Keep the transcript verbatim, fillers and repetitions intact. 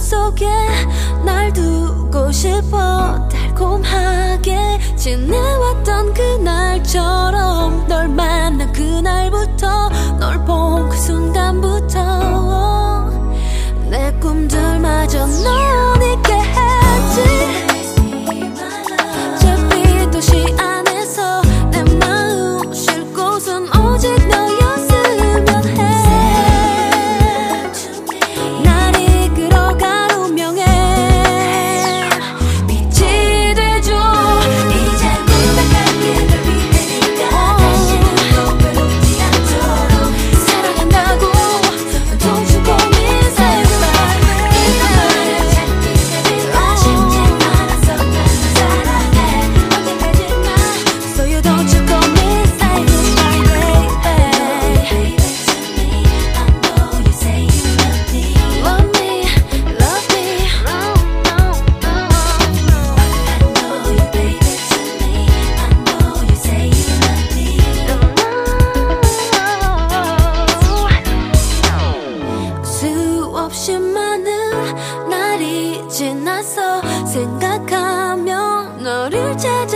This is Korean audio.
속에 날 두고 싶어. 달콤하게 지내왔던 그날처럼 널 만난 그날부터 널 본 그 순간부터 내 꿈들마저 넌 있게 했지. 저 빛도시 안에서 내 마음 쉴 곳은 오직 너였으면 해. 날 이끌어갈 운명에 빛이 돼줘. 이제 부탁할 길을 빛내니까 다시는 또 외롭지 않도록 사랑한다고 돈 주고 미사일 수없이 많은 날이 지나서 생각하며 너를 찾아